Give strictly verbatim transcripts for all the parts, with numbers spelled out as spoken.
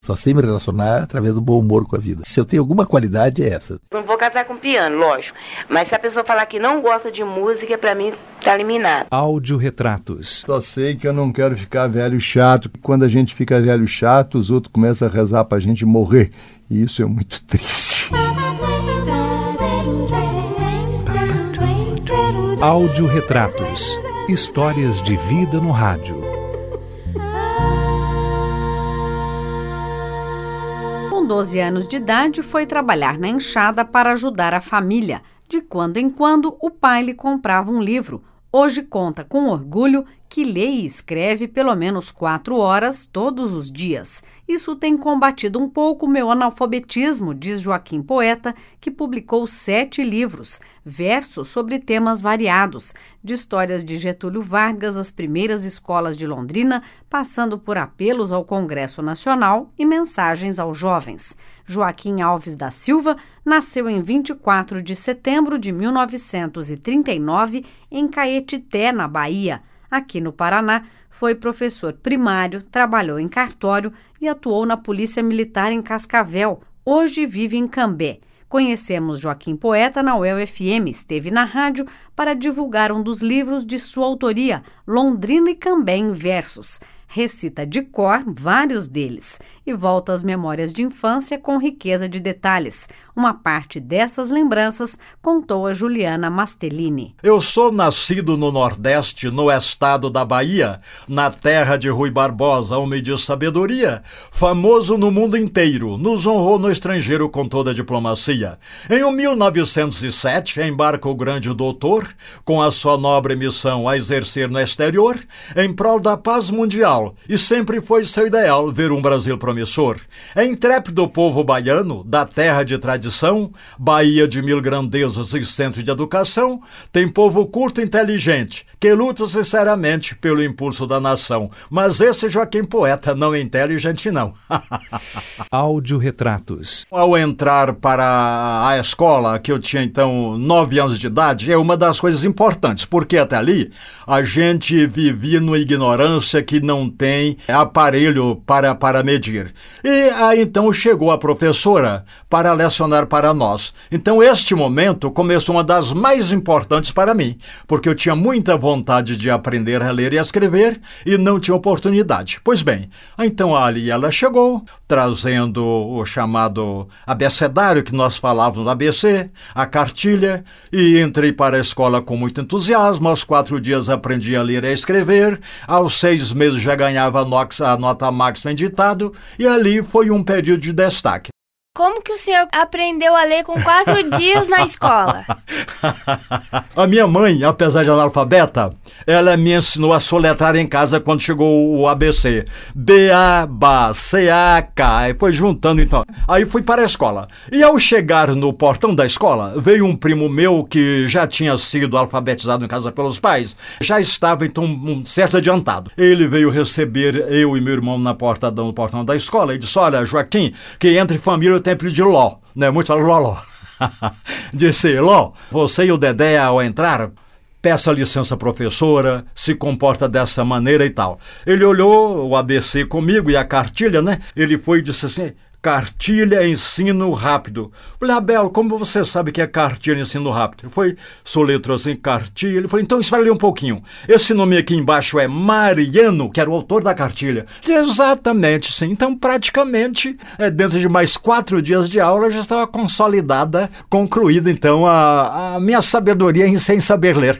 Só sei me relacionar através do bom humor com a vida. Se eu tenho alguma qualidade, é essa. Não vou casar com piano, lógico. Mas se a pessoa falar que não gosta de música, pra mim tá eliminado. Áudio-retratos. Só sei que eu não quero ficar velho chato. Quando a gente fica velho chato, os outros começam a rezar pra gente morrer. E isso é muito triste. Áudio-retratos. Histórias de vida no rádio. Com doze anos de idade, foi trabalhar na enxada para ajudar a família. De quando em quando, o pai lhe comprava um livro. Hoje conta com orgulho que lê e escreve pelo menos quatro horas todos os dias. Isso tem combatido um pouco o meu analfabetismo, diz Joaquim Poeta, que publicou sete livros, versos sobre temas variados, de histórias de Getúlio Vargas, as primeiras escolas de Londrina, passando por apelos ao Congresso Nacional e mensagens aos jovens. Joaquim Alves da Silva nasceu em vinte e quatro de setembro de mil novecentos e trinta e nove em Caetité, na Bahia. Aqui no Paraná, foi professor primário, trabalhou em cartório e atuou na Polícia Militar em Cascavel. Hoje vive em Cambé. Conhecemos Joaquim Poeta na U E L F M, esteve na rádio para divulgar um dos livros de sua autoria, Londrina e Cambé em Versos. Recita de cor vários deles e volta às memórias de infância com riqueza de detalhes. Uma parte dessas lembranças contou a Juliana Mastelini. Eu sou nascido no Nordeste, no estado da Bahia, na terra de Rui Barbosa, homem de sabedoria, famoso no mundo inteiro, nos honrou no estrangeiro com toda a diplomacia. Em mil novecentos e sete, embarca o grande doutor, com a sua nobre missão a exercer no exterior, em prol da paz mundial, e sempre foi seu ideal ver um Brasil promissor. É intrépido povo baiano, da terra de tradição, Bahia de mil grandezas e centro de educação, tem povo culto e inteligente, que luta sinceramente pelo impulso da nação. Mas esse Joaquim Poeta não é inteligente, não. Áudio-retratos. Ao entrar para a escola, que eu tinha então nove anos de idade, é uma das coisas importantes, porque até ali a gente vivia numa ignorância que não tem aparelho para, para medir. E aí então chegou a professora para lecionar para nós. Então este momento começou uma das mais importantes para mim, porque eu tinha muita vontade de aprender a ler e a escrever e não tinha oportunidade. Pois bem, então ali ela chegou, trazendo o chamado abecedário que nós falávamos, A B C, a cartilha, e entrei para a escola com muito entusiasmo. Aos quatro dias aprendi a ler e a escrever, aos seis meses já ganhava a nota máxima em ditado, e ali foi um período de destaque. Como que o senhor aprendeu a ler com quatro dias na escola? A minha mãe, apesar de analfabeta, ela me ensinou a soletrar em casa quando chegou o A B C. B A B A C A K. E foi juntando então. Aí fui para a escola. E ao chegar no portão da escola, veio um primo meu que já tinha sido alfabetizado em casa pelos pais. Já estava então um certo adiantado. Ele veio receber eu e meu irmão na porta do portão da escola e disse: olha, Joaquim, que entre família templo de Ló, né? Muito fala Ló, Ló. Disse: Ló, você e o Dedé ao entrar, peça licença professora, se comporta dessa maneira e tal. Ele olhou o A B C comigo e a cartilha, né? Ele foi e disse assim: cartilha ensino rápido. Falei: Abel, como você sabe que é cartilha ensino rápido? Ele foi, soletrou assim, cartilha. Ele falou: então espera ali um pouquinho. Esse nome aqui embaixo é Mariano, que era o autor da cartilha. Exatamente, sim. Então, praticamente, é, dentro de mais quatro dias de aula, já estava consolidada, concluída, então, a, a minha sabedoria em sem saber ler.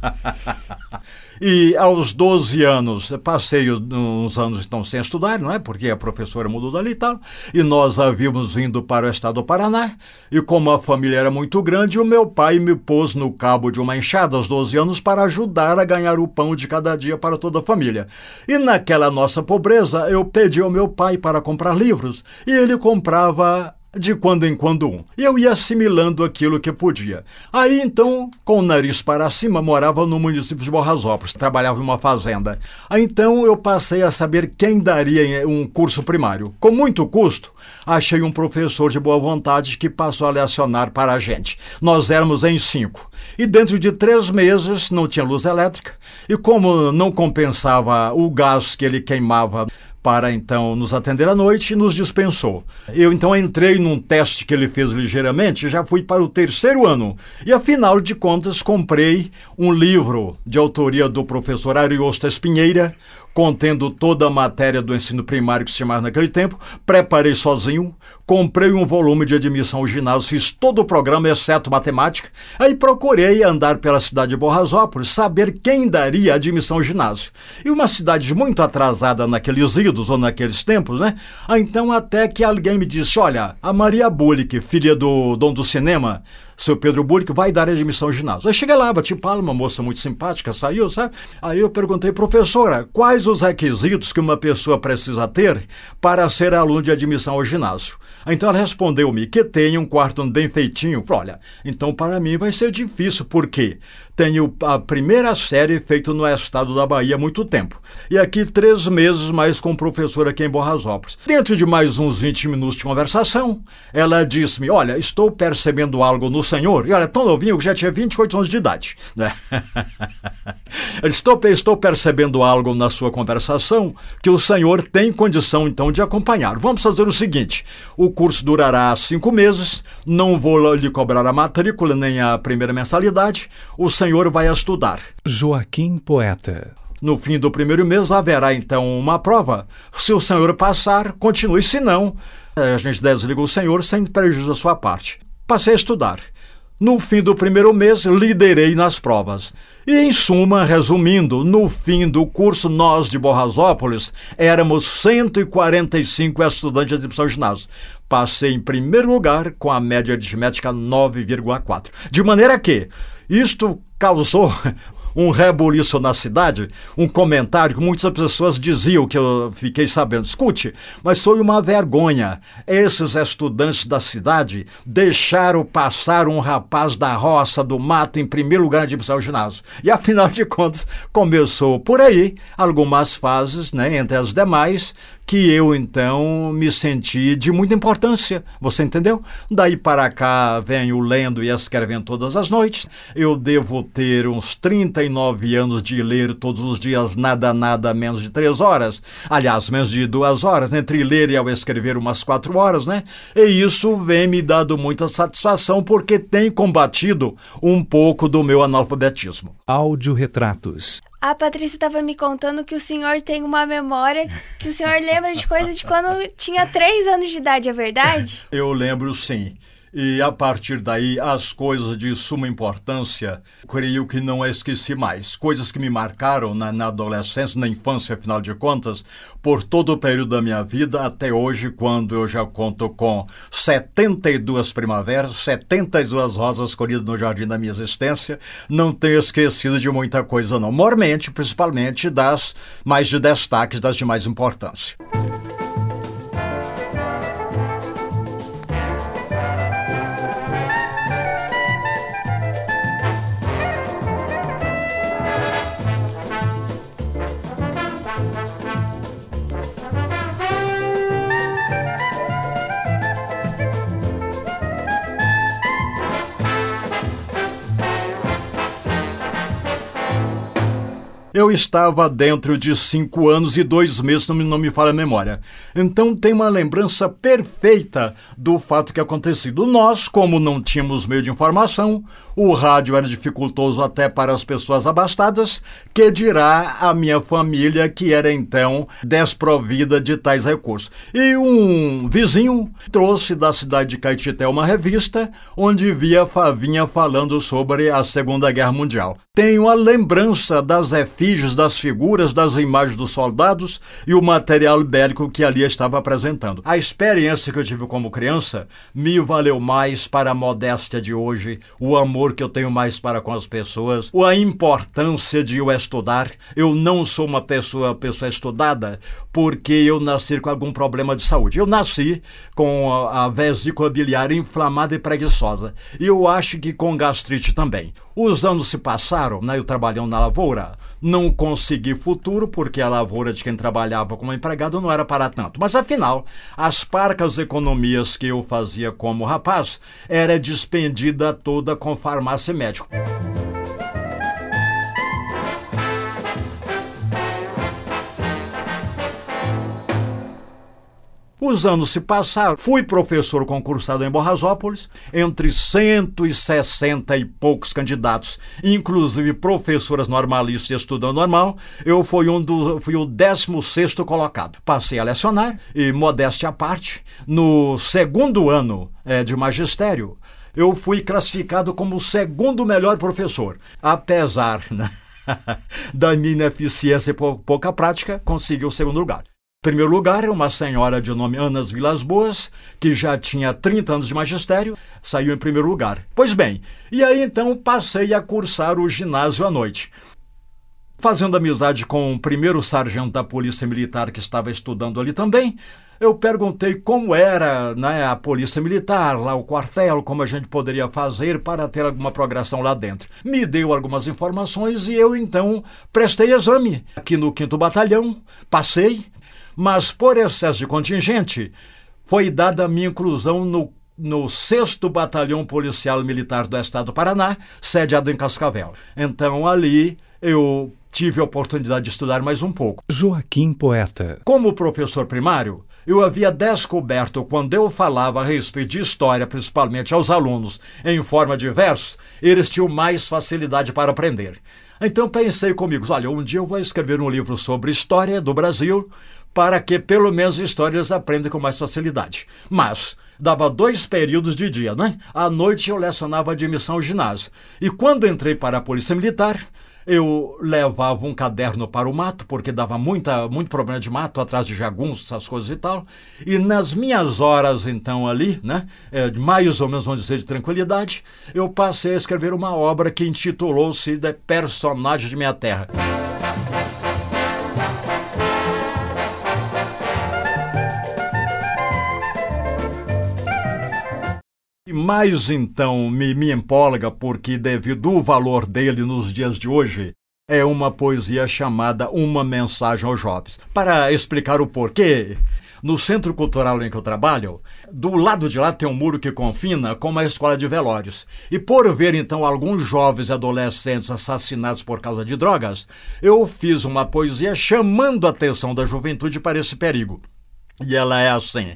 E aos doze anos, passei uns anos então sem estudar, não é? Porque a professora mudou dali e tal, e nós havíamos vindo para o estado do Paraná, e como a família era muito grande, o meu pai me pôs no cabo de uma enxada aos doze anos para ajudar a ganhar o pão de cada dia para toda a família. E naquela nossa pobreza, eu pedi ao meu pai para comprar livros, e ele comprava de quando em quando um. E eu ia assimilando aquilo que podia. Aí, então, com o nariz para cima, morava no município de Morrazópolis, trabalhava em uma fazenda. Aí, então, eu passei a saber quem daria um curso primário. Com muito custo, achei um professor de boa vontade que passou a lecionar para a gente. Nós éramos em cinco. E dentro de três meses, não tinha luz elétrica, e como não compensava o gás que ele queimava para então nos atender à noite e nos dispensou. Eu então entrei num teste que ele fez ligeiramente e já fui para o terceiro ano. E afinal de contas comprei um livro de autoria do professor Ariosto Espinheira, contendo toda a matéria do ensino primário que se chamava naquele tempo, preparei sozinho, comprei um volume de admissão ao ginásio, fiz todo o programa, exceto matemática, aí procurei andar pela cidade de Borrasópolis, saber quem daria admissão ao ginásio. E uma cidade muito atrasada naqueles idos ou naqueles tempos, né? Ah, então até que alguém me disse, olha, a Maria Bullick, filha do dono do cinema, seu Pedro Bullick, vai dar admissão ao ginásio. Aí cheguei lá, bati palma, uma moça muito simpática, saiu, sabe? Aí eu perguntei, professora, quais os requisitos que uma pessoa precisa ter para ser aluno de admissão ao ginásio? Então ela respondeu-me que tem um quarto bem feitinho. Falei, olha, então para mim vai ser difícil, porque tenho a primeira série feita no estado da Bahia há muito tempo. E aqui três meses mais com o professor aqui em Borrasópolis. Dentro de mais uns vinte minutos de conversação, ela disse-me, olha, estou percebendo algo no senhor. E olha, tão novinho que já tinha vinte e oito anos de idade. Né? estou, estou percebendo algo na sua conversação que o senhor tem condição então de acompanhar. Vamos fazer o seguinte, o curso durará cinco meses, não vou lhe cobrar a matrícula nem a primeira mensalidade, o senhor vai estudar. Joaquim Poeta. No fim do primeiro mês haverá então uma prova. Se o senhor passar, continue, se não, a gente desliga o senhor sem prejuízo da sua parte. Passei a estudar. No fim do primeiro mês, liderei nas provas. E, em suma, resumindo, no fim do curso, nós de Borrasópolis éramos cento e quarenta e cinco estudantes de admissão ao ginásio. Passei em primeiro lugar com a média aritmética nove vírgula quatro. De maneira que isto causou um rebuliço na cidade, um comentário que muitas pessoas diziam, que eu fiquei sabendo. Escute, mas foi uma vergonha. Esses estudantes da cidade deixaram passar um rapaz da roça, do mato, em primeiro lugar de admissão ao ginásio. E, afinal de contas, começou por aí algumas fases, né, entre as demais, que eu, então, me senti de muita importância, você entendeu? Daí para cá, venho lendo e escrevendo todas as noites. Eu devo ter uns trinta e nove anos de ler todos os dias, nada, nada, menos de três horas. Aliás, menos de duas horas, né? Entre ler e ao escrever umas quatro horas, né? E isso vem me dando muita satisfação, porque tem combatido um pouco do meu analfabetismo. Áudio-retratos. A Patrícia estava me contando que o senhor tem uma memória, que o senhor lembra de coisa de quando tinha três anos de idade, é verdade? Eu lembro, sim. E a partir daí, as coisas de suma importância, creio que não esqueci mais. Coisas que me marcaram na, na adolescência, na infância, afinal de contas, por todo o período da minha vida, até hoje, quando eu já conto com setenta e duas primaveras, setenta e duas rosas colhidas no jardim da minha existência, não tenho esquecido de muita coisa, não. Mormente, principalmente, das mais de destaques, das de mais importância. Eu estava dentro de cinco anos e dois meses, não me, não me falha a memória. Então tem uma lembrança perfeita do fato que acontecido. Nós, como não tínhamos meio de informação, o rádio era dificultoso até para as pessoas abastadas, que dirá a minha família, que era então desprovida de tais recursos. E um vizinho trouxe da cidade de Caetité uma revista onde via Favinha falando sobre a Segunda Guerra Mundial. Tenho a lembrança das efígies, das figuras, das imagens dos soldados e o material bélico que ali estava apresentando. A experiência que eu tive como criança me valeu mais para a modéstia de hoje, o amor que eu tenho mais para com as pessoas, a importância de eu estudar. Eu não sou uma pessoa, pessoa estudada porque eu nasci com algum problema de saúde. Eu nasci com a, a vesícula biliar inflamada e preguiçosa. E eu acho que com gastrite também. Os anos se passaram, né, eu trabalhando na lavoura, não consegui futuro porque a lavoura de quem trabalhava como empregado não era para tanto. Mas afinal, as parcas economias que eu fazia como rapaz era despendida toda com farmácia e médico. Os anos se passaram, fui professor concursado em Borrasópolis, entre cento e sessenta e poucos candidatos, inclusive professoras normalistas e estudante normal, eu fui, um dos, fui o décimo sexto colocado. Passei a lecionar e, modéstia à parte, no segundo ano é, de magistério, eu fui classificado como o segundo melhor professor, apesar, né, da minha ineficiência e pouca prática, consegui o segundo lugar. Em primeiro lugar, uma senhora de nome Anas Vilas Boas, que já tinha trinta anos de magistério, saiu em primeiro lugar. Pois bem, e aí então passei a cursar o ginásio à noite. Fazendo amizade com o primeiro sargento da Polícia Militar que estava estudando ali também, eu perguntei como era, né, a Polícia Militar, lá o quartel, como a gente poderia fazer para ter alguma progressão lá dentro. Me deu algumas informações e eu então prestei exame aqui no quinto Batalhão, passei, mas por excesso de contingente foi dada a minha inclusão no, no sexto Batalhão Policial Militar do Estado do Paraná, sediado em Cascavel. Então ali eu tive a oportunidade de estudar mais um pouco. Joaquim Poeta. Como professor primário, eu havia descoberto, quando eu falava a respeito de história, principalmente aos alunos, em forma de versos, eles tinham mais facilidade para aprender. Então pensei comigo, olha, um dia eu vou escrever um livro sobre história do Brasil, para que pelo menos histórias aprendam com mais facilidade. Mas dava dois períodos de dia, né? À noite eu lecionava admissão ao ginásio. E quando entrei para a Polícia Militar, eu levava um caderno para o mato, porque dava muita, muito problema de mato, atrás de jagunços, essas coisas e tal. E nas minhas horas, então, ali, né, é, mais ou menos, vamos dizer, de tranquilidade, eu passei a escrever uma obra que intitulou-se De Personagem de Minha Terra. E mais então me, me empolga porque, devido ao valor dele nos dias de hoje, é uma poesia chamada Uma Mensagem aos Jovens. Para explicar o porquê, no Centro Cultural em que eu trabalho, do lado de lá tem um muro que confina com uma escola de velórios. E por ver então alguns jovens e adolescentes assassinados por causa de drogas, eu fiz uma poesia chamando a atenção da juventude para esse perigo. E ela é assim: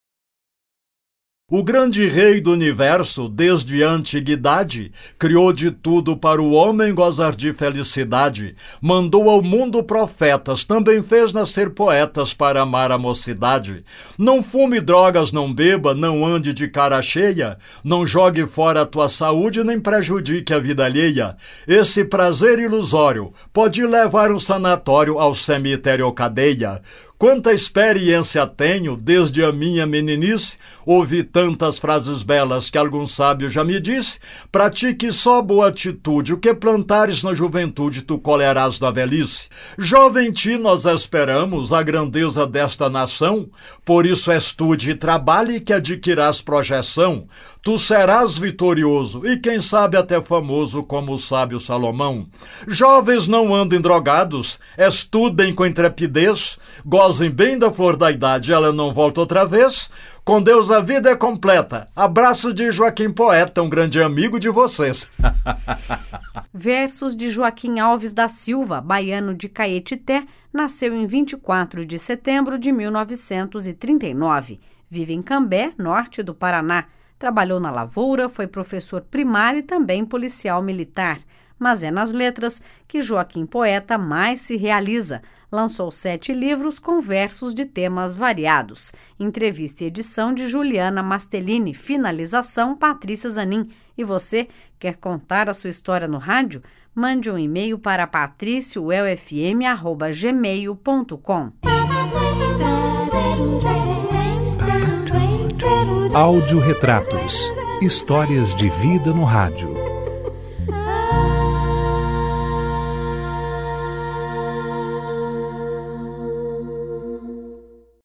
o grande rei do universo, desde a antiguidade, criou de tudo para o homem gozar de felicidade. Mandou ao mundo profetas, também fez nascer poetas para amar a mocidade. Não fume drogas, não beba, não ande de cara cheia, não jogue fora a tua saúde, nem prejudique a vida alheia. Esse prazer ilusório pode levar um sanatório ao cemitério ou cadeia. Quanta experiência tenho, desde a minha meninice, ouvi tantas frases belas que algum sábio já me disse: pratique só boa atitude, o que plantares na juventude tu colherás na velhice. Jovem em ti nós esperamos a grandeza desta nação, por isso estude e trabalhe que adquirás projeção. Tu serás vitorioso e quem sabe até famoso como o sábio Salomão. Jovens não andem drogados, estudem com intrepidez, gozem bem da flor da idade, ela não volta outra vez. Com Deus a vida é completa. Abraço de Joaquim Poeta, um grande amigo de vocês. Versos de Joaquim Alves da Silva, baiano de Caetité, nasceu em vinte e quatro de setembro de mil novecentos e trinta e nove. Vive em Cambé, norte do Paraná. Trabalhou na lavoura, foi professor primário e também policial militar. Mas é nas letras que Joaquim Poeta mais se realiza. Lançou sete livros com versos de temas variados. Entrevista e edição de Juliana Mastellini. Finalização, Patrícia Zanin. E você, quer contar a sua história no rádio? Mande um e-mail para patricio u e l f m arroba gmail ponto com. Áudio Retratos. Histórias de vida no rádio.